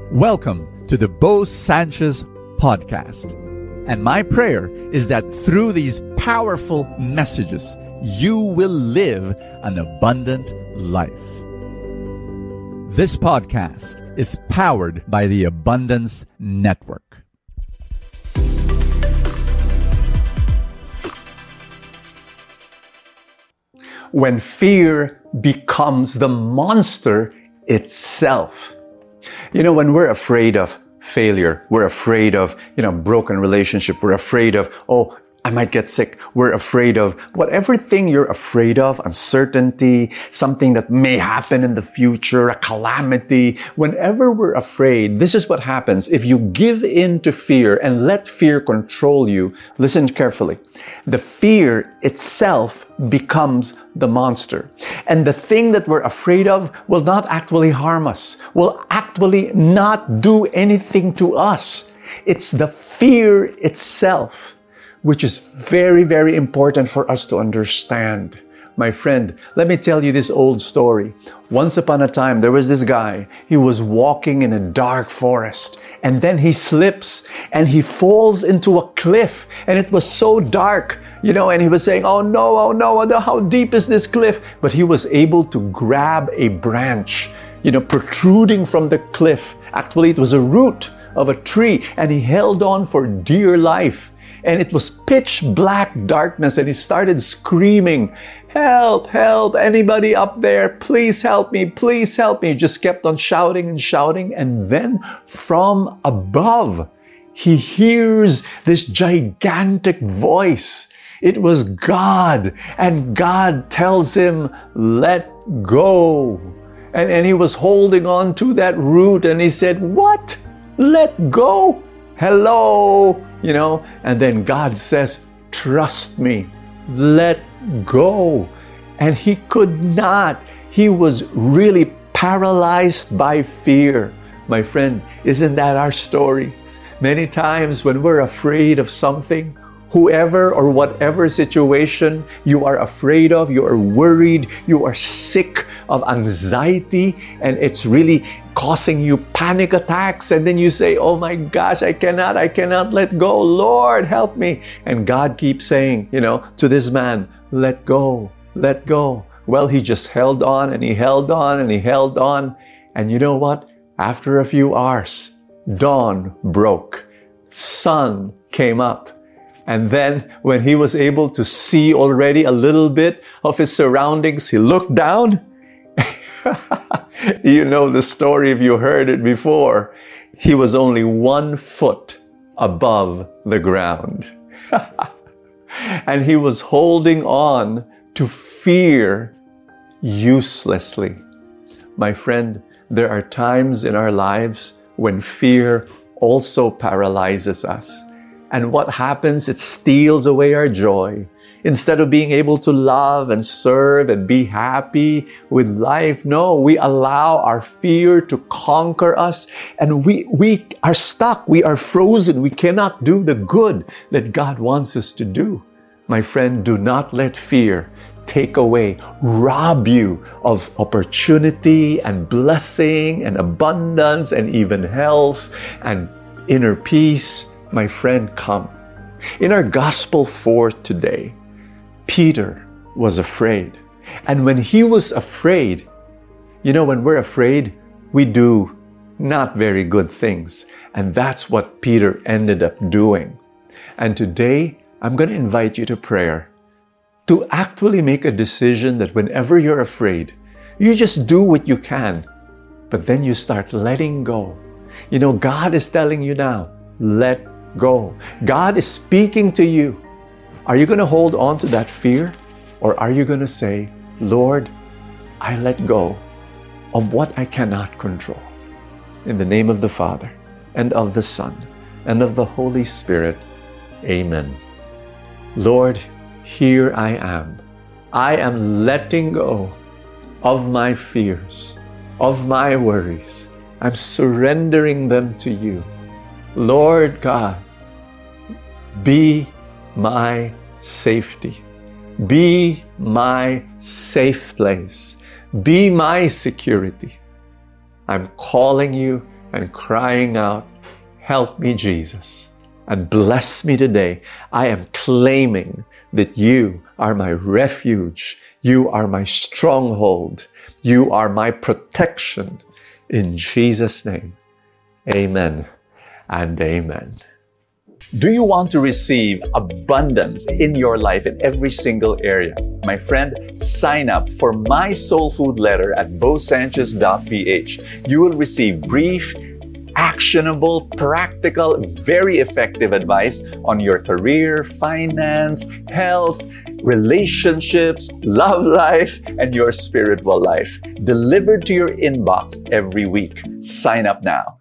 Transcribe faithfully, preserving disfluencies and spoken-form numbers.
Welcome to the Bo Sanchez podcast. And my prayer is that through these powerful messages, you will live an abundant life. This podcast is powered by the Abundance Network. When fear becomes the monster itself. You know, when we're afraid of failure, we're afraid of, you know, broken relationship, we're afraid of, oh, I might get sick. We're afraid of whatever thing you're afraid of, uncertainty, something that may happen in the future, a calamity. Whenever we're afraid, this is what happens. If you give in to fear and let fear control you, listen carefully. The fear itself becomes the monster. And the thing that we're afraid of will not actually harm us, will actually not do anything to us. It's the fear itself, which is very, very important for us to understand. My friend, let me tell you this old story. Once upon a time, there was this guy. He was walking in a dark forest, and then he slips and he falls into a cliff, and it was so dark, you know, and he was saying, oh no, oh no, oh no, how deep is this cliff? But he was able to grab a branch, you know, protruding from the cliff. Actually, it was a root of a tree, and he held on for dear life. And it was pitch black darkness, and he started screaming, help, help, anybody up there, please help me, please help me. He just kept on shouting and shouting. And then from above, he hears this gigantic voice. It was God. And God tells him, let go. And, and he was holding on to that root, and he said, what? Let go? Hello? You know, and then God says, trust me, let go. And he could not. He was really paralyzed by fear. My friend, isn't that our story? Many times when we're afraid of something, whoever or whatever situation you are afraid of, you are worried, you are sick of anxiety, and it's really causing you panic attacks, and then you say, oh my gosh, I cannot, I cannot let go. Lord, help me. And God keeps saying, you know, to this man, let go, let go. Well, he just held on and he held on and he held on. And you know what? After a few hours, dawn broke, sun came up. And then when he was able to see already a little bit of his surroundings, he looked down. You know the story if you heard it before. He was only one foot above the ground. And he was holding on to fear uselessly. My friend, there are times in our lives when fear also paralyzes us. And what happens? It steals away our joy. Instead of being able to love and serve and be happy with life, no, we allow our fear to conquer us, and we, we are stuck. We are frozen. We cannot do the good that God wants us to do. My friend, do not let fear take away, rob you of opportunity and blessing and abundance and even health and inner peace. My friend, come. In our gospel for today, Peter was afraid. And when he was afraid, you know, when we're afraid, we do not very good things. And that's what Peter ended up doing. And today, I'm going to invite you to prayer to actually make a decision that whenever you're afraid, you just do what you can, but then you start letting go. You know, God is telling you now, let go. God is speaking to you. Are you going to hold on to that fear? Or are you going to say, Lord, I let go of what I cannot control. In the name of the Father, and of the Son, and of the Holy Spirit. Amen. Lord, here I am. I am letting go of my fears, of my worries. I'm surrendering them to you. Lord God, be my safety. Be my safe place. Be my security. I'm calling you and crying out, "Help me, Jesus, and bless me today." I am claiming that you are my refuge. You are my stronghold. You are my protection. In Jesus' name, amen and amen. Do you want to receive abundance in your life in every single area? My friend, sign up for my soul food letter at bo sanchez dot p h. You will receive brief, actionable, practical, very effective advice on your career, finance, health, relationships, love life, and your spiritual life, delivered to your inbox every week. Sign up now.